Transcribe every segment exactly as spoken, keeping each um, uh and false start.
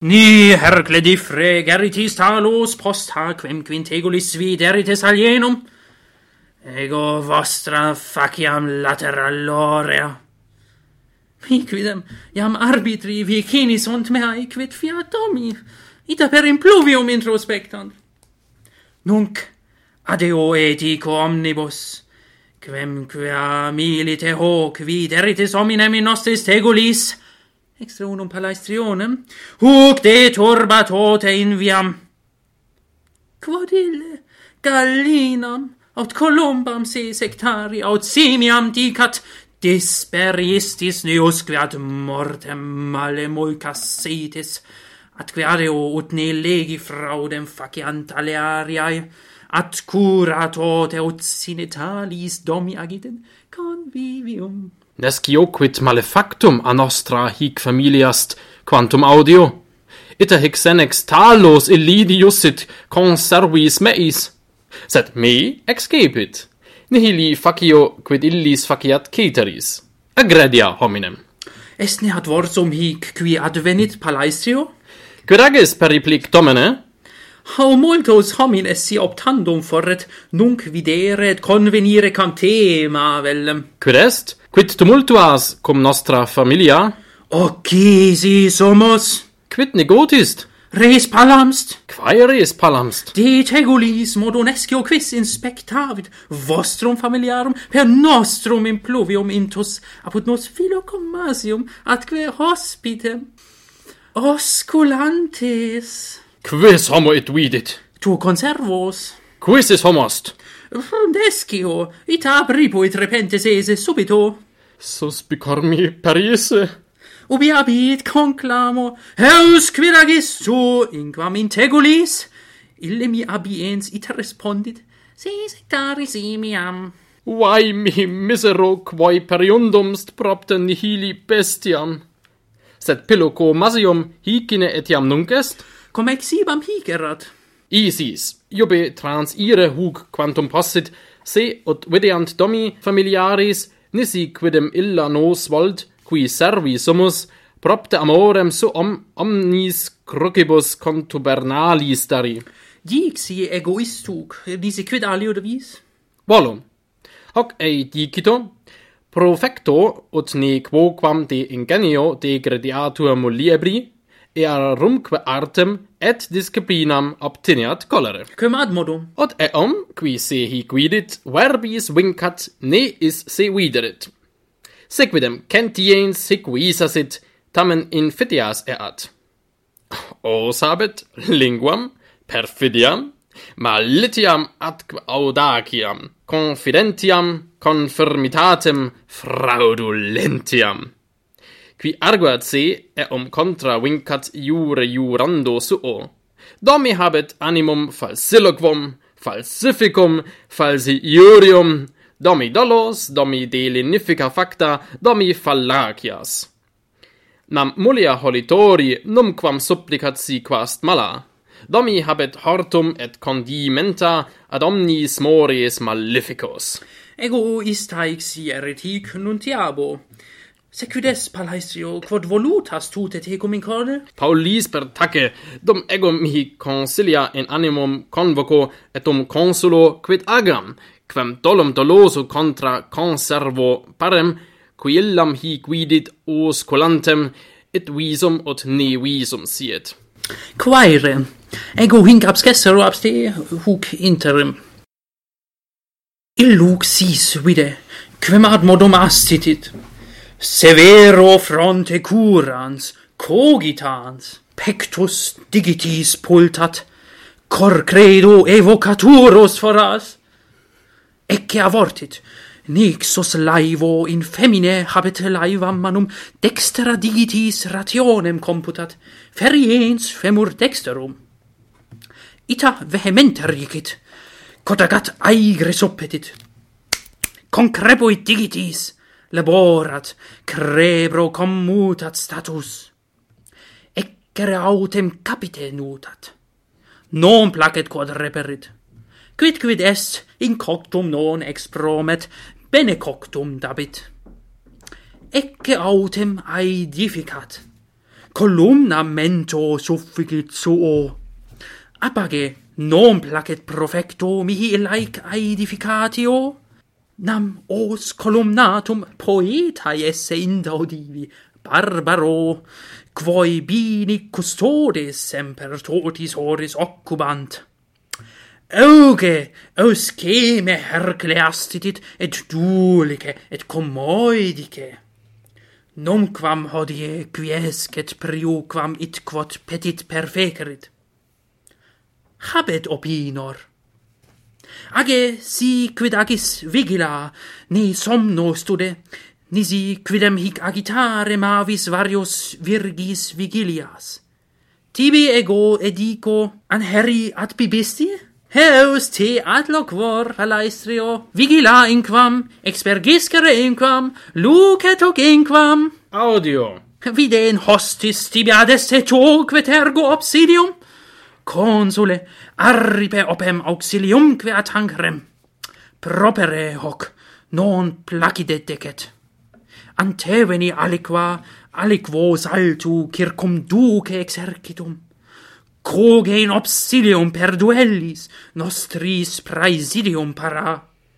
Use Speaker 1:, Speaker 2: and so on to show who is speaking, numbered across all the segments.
Speaker 1: Ni hercle diffre geritis talos posta quem quintegulis videritis alienum, ego vostra faciam lateral lorea. Mi quidem iam arbitri vicinis sunt meae quid fiat domi, ita per impluvium introspectant. Nunc adeo etico omnibus, quem quia milite hoc videritis hominem in nostris tegulis, extra unum palaestrionem, huc de turba tote inviam. Quod ille gallinam, aut columbam se sectari, aut simiam dicat, disperistis neusque ad mortem male mulcassetis, atque adeo ut ne legi fraudem faciant aleariae, at cura tote ut sinitalis domi agiten convivium.
Speaker 2: Nescio quid malefactum a nostra hic familiast quantum audio, ita hic senex talos illidius sit conservis meis, sed me excepit, nihili facio quid illis faciat ceteris, aggredia hominem.
Speaker 1: Est ne adversum hic qui advenit palaestrio?
Speaker 2: Quid agis periplic domine?
Speaker 1: How multos homines si optandum forret nunc videre et convenire cam te, Mavellem.
Speaker 2: Quid est? Quid tumultuas cum nostra familia?
Speaker 1: Occi sumus.
Speaker 2: Quid negotist?
Speaker 1: Res palamst.
Speaker 2: Quae res palamst?
Speaker 1: De tegulis modonescio quis inspectavit vostrum familiarum per nostrum impluvium intus apud nos philocomasium atque hospitem osculantes.
Speaker 2: Quis homo it vidit?
Speaker 1: Tu conservos.
Speaker 2: Quis is homost?
Speaker 1: Descio, ita abribuit repentes ese subito.
Speaker 2: Suspicor mi perisse.
Speaker 1: Ubi abit conclamo, heus quid agis tu, inquam in tegulis? Ille mi abiens ita respondit, se sectari simiam.
Speaker 2: Vai mi misero quae periundumst propter nihili bestiam. Sed pilloco masium hicine etiam nunc est?
Speaker 1: Cum exibam hic erat.
Speaker 2: Isis, iube transire huc quantum possit, se ut videant domi familiaris, nisi quidem illa nos volt, qui servi sumus, propter amorem suum omnis crucibus contubernalis dari.
Speaker 1: Dixi egoistuc, disi quid alio devis?
Speaker 2: Volum. Hoc ei dicito, profecto ut ne quoquam de ingenio degrediatur muliebri, ea rumque artem et disciplinam obteniat colere.
Speaker 1: Cum ad modum?
Speaker 2: Ot eum, qui se hic vidit, verbis vincat, ne is se viderit. Sequidem centiens hic visasit, tamen infidias eat. Os habet linguam, perfidiam, malitiam atque audaciam, confidentiam, confirmitatem, fraudulentiam. Qui arguat se, eum contra vincat iure jurando suo. Domi habet animum falsiloquum, falsificum, falsiurium, domi dolos, domi delinifica facta, domi fallacias. Nam mulia holitori numquam supplicat si quast mala. Domi habet hortum et condimenta ad omnis mores maleficos.
Speaker 1: Ego ista ixi eretic nuntiabo. Sequides palaestrio, quod volutas tute tecum in corde?
Speaker 2: Paulis per tacce, dum ego mihi consilia in animum convoco et dum consulo quid agam, quem dolum doloso contra conservo parem, qui illam hic vidit osculantem, et visum ut ne visum siet.
Speaker 1: Quaere, ego hinc abscessero abste huc interim. Illuc sis vide, quem ad modum astitit, severo fronte curans, cogitans, pectus digitis pultat, cor credo evocaturus foras. Ecce avortit, nixus laivo in femine habet laivam manum dextera digitis rationem computat, feriens femur dexterum. Ita vehementer dicit, cotagat aegre suppetit, concrebuit digitis, laborat, crebro commutat status. Eccere autem capite nutat. Non placet quod reperit. Quid quid est, incoctum non expromet, bene coctum dabit. Ecce autem aedificat. columna mento sufficit suo. Apage non placet profecto mihi laec aedificatio? Nam os columnatum poetae esse indaudivi, barbaro, quoi bini custodes semper totis horis occupant. Auge, ausque me Hercleastitit et dulice et commoedice. Numquam hodie quiescet priuquam it quod petit perfecerit. Habet opinor. Age si quid agis vigila, ni somno stude, nisi quidem hic agitare mavis varios virgis vigilias. Tibi ego edico anheri ad bibisti? Heus te ad loquor alaestrio, vigila inquam, expergiscere inquam, lucet hoc inquam.
Speaker 2: Audio.
Speaker 1: Vide in hostis tibiades et toque ergo obsidium. Consule, arripe opem auxiliumque ad hankrem. Propere hoc, non placide decet. Anteveni aliqua, aliquo saltu circum duce exercitum. Coge in obsidium per duellis, nostris praesidium para.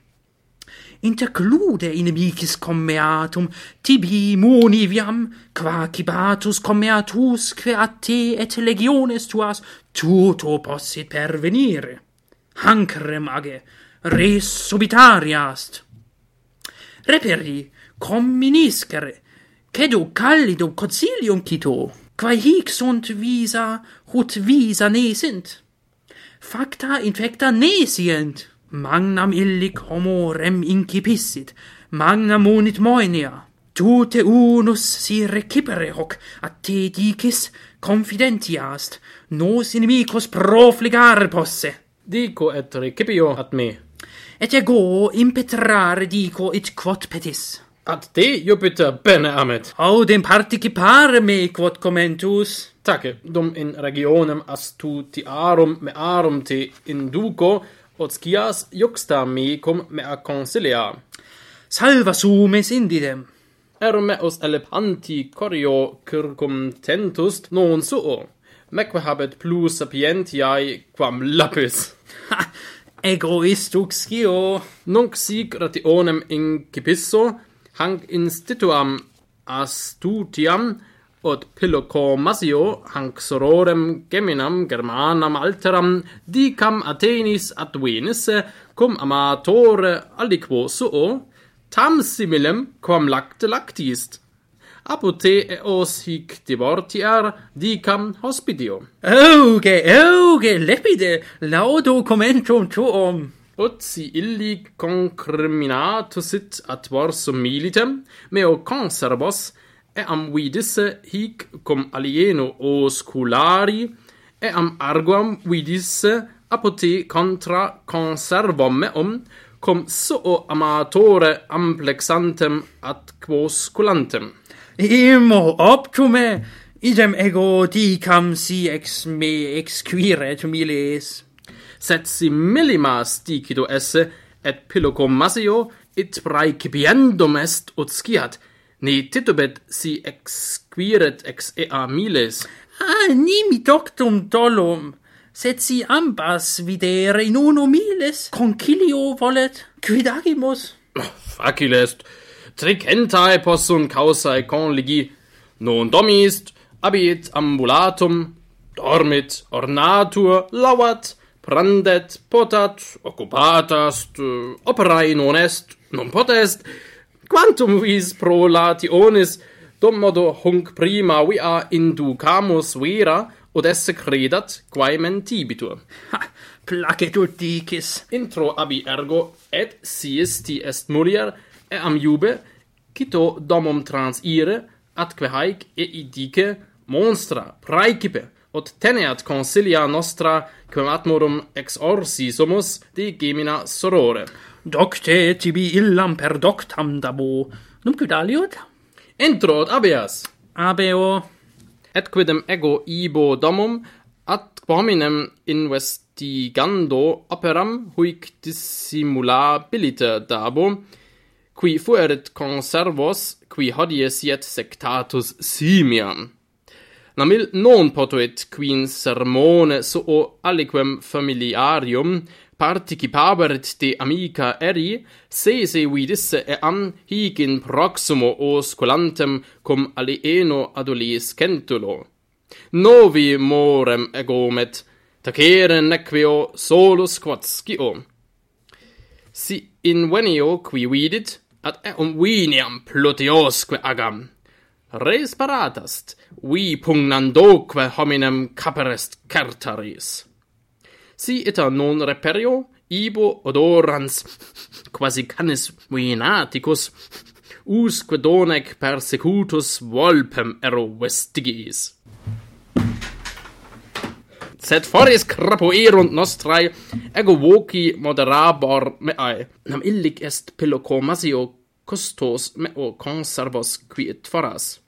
Speaker 1: Interclude inimicis commeatum, tibi muniviam, qua cibatus commeatusque a te et legiones tuas, tuto possit pervenire. Hankrem age, res subitariast. Reperi, comminiscere, cedo callido concilium cito, quae hic sunt visa, ut visa nesint. Facta infecta nesient. Magnam illic homo rem incipissit, magnam munit moenia. Tute unus si recipere hoc, a te dicis confidentiast, nos inimicos profligare posse.
Speaker 2: Dico et recipio ad me.
Speaker 1: Et ego impetrare dico it quod petis.
Speaker 2: Ad te, Jupiter, bene amet.
Speaker 1: Audem participare me quod commentus.
Speaker 2: Tace, dum in regionem astutiarum mearum te induco, od scias juxta me cum mea consilia.
Speaker 1: Salva sumes indidem.
Speaker 2: Er meus elepanti corio circum tentust non suo, meque habet plus sapientiae quam lapis.
Speaker 1: Ha, egoistux scio.
Speaker 2: Nunc sic rationem incipisso, hanc instituam astutiam, od Pilocomasio, hanc sororem geminam Germanam alteram, dicam Athenis advenisse, cum amatore aliquo suo, tam similem quam lacte lactist. Apote eos hic divortiar, dicam hospidio.
Speaker 1: Auge, auge, lepide, laudo commentum tuum.
Speaker 2: Ut si illi concriminatus sit adversum militem, meo conservos, eam vidisse hic cum alieno osculari, eam arguam vidisse apote contra conservom meum, cum suo amatore amplexantem ad quosculantem.
Speaker 1: Imo optume, idem ego dicam si ex me exquiret miles.
Speaker 2: Sed si millimas dicido esse, et Pilocomasio it praecipiendum est ut sciat, ne titubet si exquiret ex ea miles.
Speaker 1: Ah, nimi doctum dolum, sed si ambas videre in uno miles concilio volet, quid agimus?
Speaker 2: Facile est, tricentae possunt causae conligi, non domist, abiit ambulatum, dormit, ornatur, lauat, prandet, potat, occupatast, operae non est, non potest, quantum vis prolationis, dum modo hunc prima via inducamus vera, od esse credat, quae mentibitur.
Speaker 1: Ha, placet ut dicis.
Speaker 2: Intro abi ergo, et siis ti est mulier, eam iube, cito domum transire, atque haec eidice monstra praecipe, od teneat consilia nostra, quem admorum ex orsi sumus, de gemina sorore.
Speaker 1: Docte tibi illam per doctam dabo, num quid aliud?
Speaker 2: Intro ad abeas.
Speaker 1: Abeo.
Speaker 2: Et quidem ego ibo domum, ad hominem investigando operam, huic dissimulabilite dabo, qui fuerit conservos, qui hodie siet sectatus simiam. nam il non potuit quin sermone suo aliquem familiarium participaberit de amica eri, sese vidisse e am higin proximo o scolantem cum alieno adolescentulo. Novi morem egomet, tacere nequeo solus quatscio. Si invenio qui vidit, ad eum viniam plutiosque agam. Res paratast, vi pugnandoque hominem caperest cartaris. Si ita non reperio, ibo odorans, quasi canis vinaticus, usque donec persecutus volpem ero vestigis. Sed foris crapuerunt nostrae, ego voci moderabor meae, nam illic est pillocomasio custos meo conservos quiet foras.